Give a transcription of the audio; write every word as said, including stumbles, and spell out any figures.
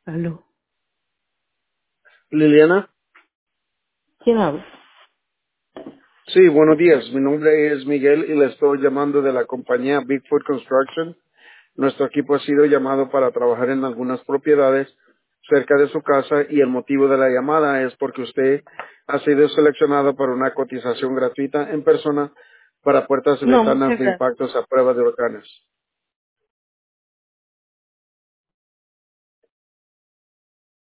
Aló. Liliana, ¿Quién habla? sí, buenos días. Mi nombre es Miguel y le estoy llamando de la compañía Bigfoot Construction. Nuestro equipo ha sido llamado para trabajar en algunas propiedades cerca de su casa y el motivo de la llamada es porque usted ha sido seleccionado para una cotización gratuita en persona para puertas y No, ventanas muchas de gracias. impactos a prueba de huracanes.